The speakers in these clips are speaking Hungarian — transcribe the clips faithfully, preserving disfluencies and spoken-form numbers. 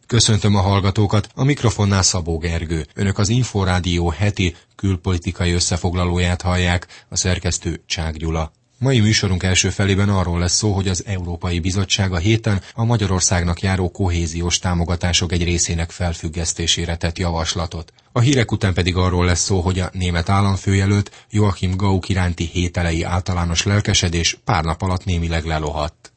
Köszöntöm a hallgatókat, a mikrofonnál Szabó Gergő. Önök az Inforádió heti külpolitikai összefoglalóját hallják, a szerkesztő Csák Gyula. Mai műsorunk első felében arról lesz szó, hogy az Európai Bizottság a héten a Magyarországnak járó kohéziós támogatások egy részének felfüggesztésére tett javaslatot. A hírek után pedig arról lesz szó, hogy a német államfőjelölt Joachim Gauck iránti hételei általános lelkesedés pár nap alatt némileg lelohadt.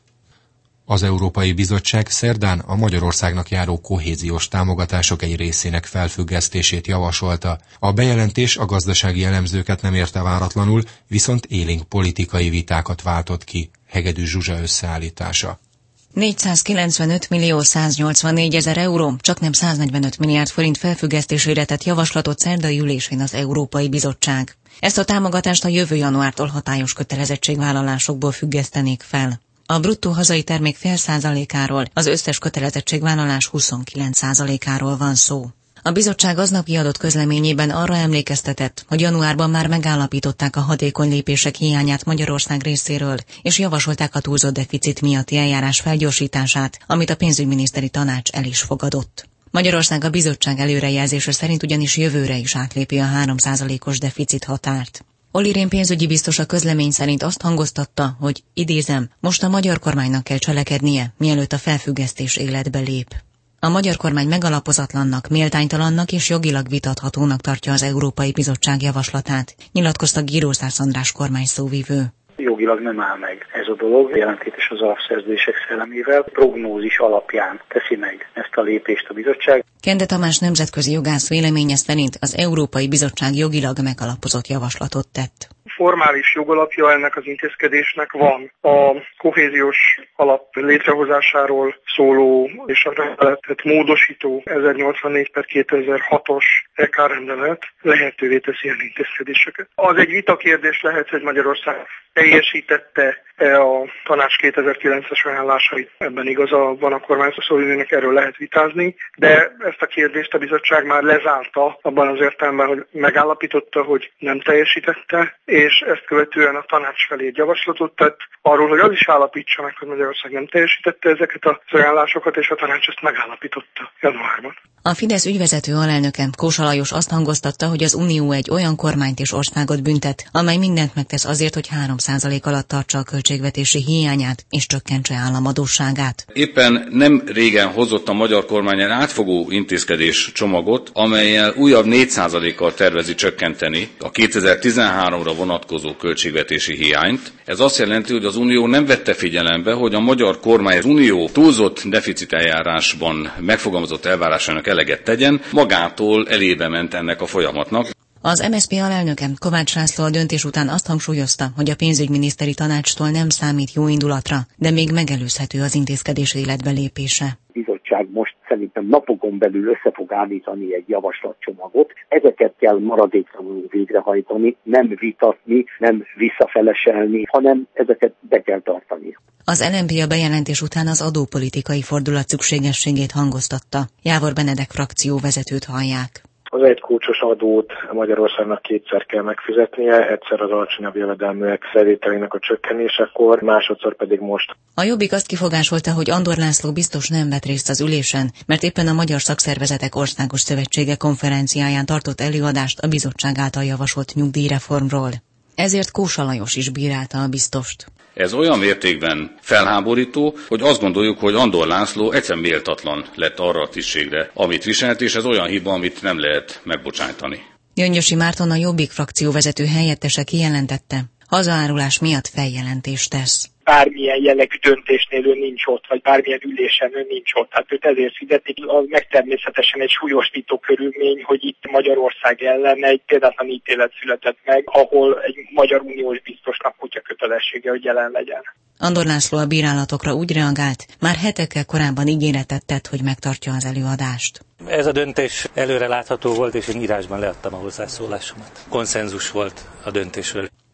Az Európai Bizottság szerdán a Magyarországnak járó kohéziós támogatások egy részének felfüggesztését javasolta. A bejelentés a gazdasági elemzőket nem érte váratlanul, viszont élénk politikai vitákat váltott ki. Hegedű Zsuzsa összeállítása. négyszázkilencvenöt millió száznyolcvannégy ezer euró, csaknem száznegyvenöt milliárd forint felfüggesztésére tett javaslatot szerdai ülésén az Európai Bizottság. Ezt a támogatást a jövő januártól hatályos kötelezettségvállalásokból függesztenék fel. A bruttó hazai termék fél százalékáról, az összes kötelezettségvállalás huszonkilenc százalékáról van szó. A bizottság aznapi adott közleményében arra emlékeztetett, hogy januárban már megállapították a hatékony lépések hiányát Magyarország részéről, és javasolták a túlzott deficit miatti eljárás felgyorsítását, amit a pénzügyminiszteri tanács el is fogadott. Magyarország a bizottság előrejelzése szerint ugyanis jövőre is átlépi a három százalékos deficit határt. Olli Rehn pénzügyi biztos a közlemény szerint azt hangoztatta, hogy idézem, most a magyar kormánynak kell cselekednie, mielőtt a felfüggesztés életbe lép. A magyar kormány megalapozatlannak, méltánytalannak és jogilag vitathatónak tartja az Európai Bizottság javaslatát, nyilatkozta Gírószász András kormány szóvivő. Jogilag nem áll meg ez a dolog, jelentétes az alapszerződések szellemével, prognózis alapján teszi meg ezt a lépést a bizottság. Kende Tamás nemzetközi jogász véleménye szerint az Európai Bizottság jogilag megalapozott javaslatot tett. Formális jogalapja ennek az intézkedésnek van. A kohéziós alap létrehozásáról szóló és a rendeletet módosító ezernyolcvannégy per kétezer-hatos é ká rendelet lehetővé teszi ilyen intézkedéseket. Az egy vitakérdés lehet, hogy Magyarország teljesítette-e a tanács kétezer-kilences ajánlásait. Ebben igaza van a kormányzó szóvivőnek, erről lehet vitázni, de ezt a kérdést a bizottság már lezárta abban az értelemben, hogy megállapította, hogy nem teljesítette, és ezt követően a tanács felé egy javaslatot tett arról, hogy az is állapítsa meg, hogy Magyarország nem teljesítette ezeket az ajánlásokat, és a tanács ezt megállapította januárban. A Fidesz ügyvezető alelnöke, Kósa Lajos azt hangoztatta, hogy az Unió egy olyan kormányt és országot büntet, amely mindent megtesz azért, hogy három százalék alatt tartsa a költségvetési hiányát és csökkentse államadósságát. Éppen nem régen hozott a magyar kormány egy átfogó intézkedés csomagot, amellyel újabb négy százalékkal tervezi csökkenteni a kétezer-tizenháromra vonatkozó költségvetési hiányt. Ez azt jelenti, hogy az Unió nem vette figyelembe, hogy a magyar kormány az Unió túlzott deficit eljárásban megfogalmazott elvárásának eleget tegyen, magától elébe ment ennek a folyamatnak. Az em es zé pé alelnöke Kovács László a döntés után azt hangsúlyozta, hogy a pénzügyminiszteri tanácstól nem számít jó indulatra, de még megelőzhető az intézkedés életbe lépése. A bizottság most szerintem napokon belül össze fog állítani egy javaslatcsomagot. Ezeket kell maradéktalanul végrehajtani, nem vitatni, nem visszafeleselni, hanem ezeket be kell tartani. Az el em pé a bejelentés után az adópolitikai fordulat szükségességét hangoztatta. Jávor Benedek frakcióvezetőt hallják. Az egykócsos adót Magyarországnak kétszer kell megfizetnie, egyszer az alacsonyabb jövedelműek bevételének a csökkenésekor, másodszor pedig most. A Jobbik azt kifogásolta, hogy Andor László biztos nem vett részt az ülésen, mert éppen a Magyar Szakszervezetek Országos Szövetsége konferenciáján tartott előadást a bizottság által javasolt nyugdíjreformról. Ezért Kósa Lajos is bírálta a biztost. Ez olyan mértékben felháborító, hogy azt gondoljuk, hogy Andor László egyszerűen méltatlan lett arra a tisztségre, amit viselt, és ez olyan hiba, amit nem lehet megbocsájtani. Gyöngyösi Márton, a Jobbik frakcióvezető helyettese kijelentette, hazaárulás miatt feljelentést tesz. Bármilyen jellegű döntésnél ő nincs ott, vagy bármilyen ülésen ő nincs ott. Hát őt ezért fizetik. Az meg természetesen egy súlyosbító körülmény, hogy itt Magyarország ellen egy példátlan ítélet született meg, ahol egy magyar uniós biztosnak kutya kötelessége, hogy jelen legyen. Andor László a bírálatokra úgy reagált, már hetekkel korábban ígéretet tett, hogy megtartja az előadást. Ez a döntés előre látható volt, és én írásban leadtam a hozzászólásomat. Konszenzus volt a döntésről.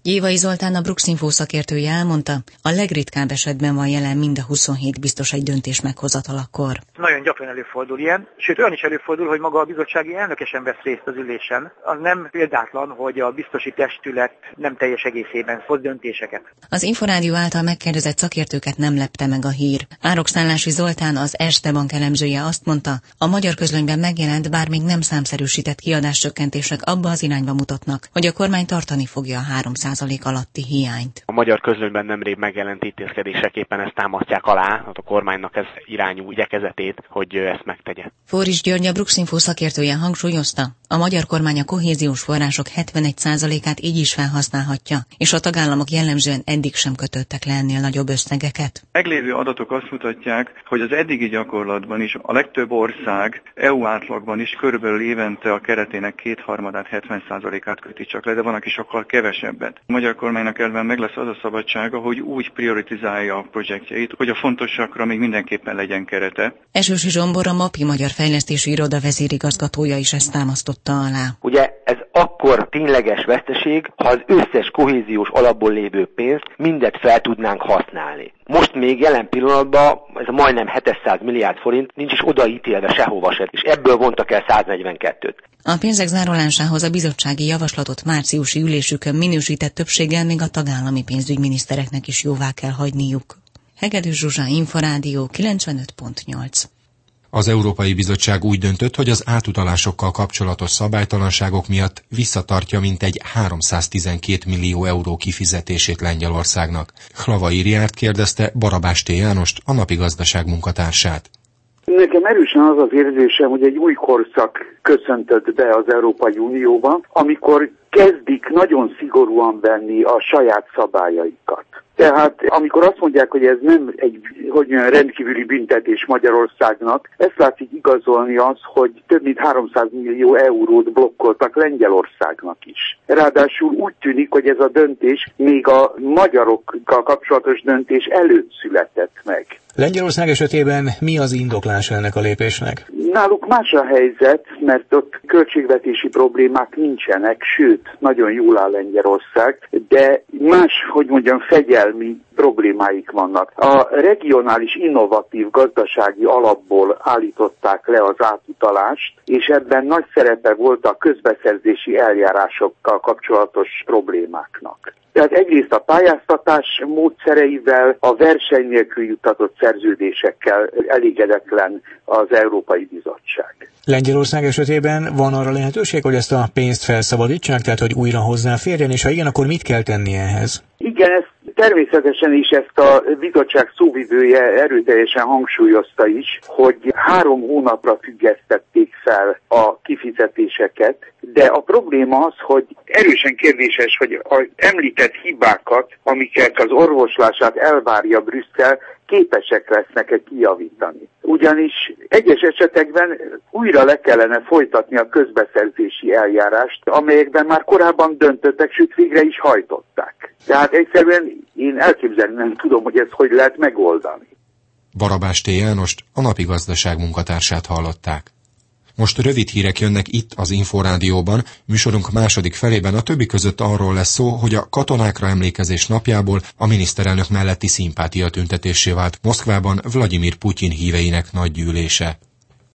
Gyévai Zoltán, a Bruxinfo szakértője elmondta, a legritkább esetben van jelen mind a huszonhét biztos egy döntés meghozatalakor. Nagyon gyakran előfordul ilyen, sőt olyan is előfordul, hogy maga a bizottsági elnöke sem vesz részt az ülésen. Az nem példátlan, hogy a biztosi testület nem teljes egészében hoz döntéseket. Az Inforádió által megkérdezett szakértőket nem lepte meg a hír. Árokszállási Zoltán, az Erste Bank elemzője azt mondta, a magyar közlönyben megjelent, bár még nem számszerűsített kiadáscsökkentések abba az irányba mutatnak, hogy a kormány tartani fogja a három százalék alatti hiányt. A magyar közlönyben nemrég megjelent intézkedések éppen ezt támasztják alá, a kormánynak ez irányú igyekezetét, hogy ezt megtegye. Forris György, a Bruxinfo szakértője hangsúlyozta, a magyar kormány a kohéziós források hetvenegy százalékát így is felhasználhatja, és a tagállamok jellemzően eddig sem kötöttek le ennél nagyobb összegeket. Meglévő adatok azt mutatják, hogy az eddigi gyakorlatban is a legtöbb ország é u átlagban is körülbelül évente a keretének kétharmadát, hetven százalékát köti csak le, de van, aki sokkal kevesebbet. A magyar kormánynak elven meg lesz az a szabadsága, hogy úgy prioritizálja a projektjeit, hogy a fontosakra még mindenképpen legyen kerete. Esősi Zsombor, a MAPI Magyar Fejlesztési Iroda vezérigazgatója is ezt támasztotta alá. Ugye ez akkor tényleges veszteség, ha az összes kohéziós alapból lévő pénzt mindet fel tudnánk használni. Most még jelen pillanatban ez a majdnem hétszáz milliárd forint nincs is odaítélve sehova se, és ebből vontak el száznegyvenkettőt. A pénzek zárolásához a bizottsági javaslatot márciusi ülésükön minősített többséggel még a tagállami pénzügyminisztereknek is jóvá kell hagyniuk. Hegedűs Zsuzsa, Inforádió, kilencvenöt pont nyolc. Az Európai Bizottság úgy döntött, hogy az átutalásokkal kapcsolatos szabálytalanságok miatt visszatartja mintegy háromszáztizenkét millió euró kifizetését Lengyelországnak. Hlavai Riárt kérdezte Barabás T. Jánost, a Napi Gazdaság munkatársát. Nekem erősen az az érzésem, hogy egy új korszak köszöntött be az Európai Unióban, amikor kezdik nagyon szigorúan venni a saját szabályaikat. Tehát amikor azt mondják, hogy ez nem egy hogy mondjam, rendkívüli büntetés Magyarországnak, ezt látszik igazolni az, hogy több mint háromszáz millió eurót blokkoltak Lengyelországnak is. Ráadásul úgy tűnik, hogy ez a döntés még a magyarokkal kapcsolatos döntés előtt született meg. Lengyelország esetében mi az indoklása ennek a lépésnek? Náluk más a helyzet, mert ott költségvetési problémák nincsenek, sőt, nagyon jól áll Lengyelország, de más, hogy mondjam, fegyelmi problémáik vannak. A regionális innovatív gazdasági alapból állították le az átutalást, és ebben nagy szerepe volt a közbeszerzési eljárásokkal kapcsolatos problémáknak. Tehát egyrészt a pályáztatás módszereivel, a verseny nélkül juttatott szerződésekkel elégedetlen az Európai Bizottság. Lengyelország esetében van arra lehetőség, hogy ezt a pénzt felszabadítsák, tehát hogy újra hozzáférjen, és ha igen, akkor mit kell tenni ehhez? Igen, ezt természetesen is ezt a bizottság szóvivője erőteljesen hangsúlyozta is, hogy három hónapra függesztették fel a kifizetéseket, de a probléma az, hogy erősen kérdéses, hogy az említett hibákat, amiket az orvoslását elvárja Brüsszel, képesek lesznek-e kijavítani. Ugyanis egyes esetekben újra le kellene folytatni a közbeszerzési eljárást, amelyekben már korábban döntöttek, sőt végre is hajtották. Tehát egyszerűen én elképzelni nem tudom, hogy ezt hogy lehet megoldani. Barabás T. Jánost, a Napi Gazdaság munkatársát hallották. Most rövid hírek jönnek itt az Inforádióban, műsorunk második felében a többi között arról lesz szó, hogy a katonákra emlékezés napjából a miniszterelnök melletti szimpátia tüntetésé vált Moszkvában Vladimir Putyin híveinek nagy gyűlése.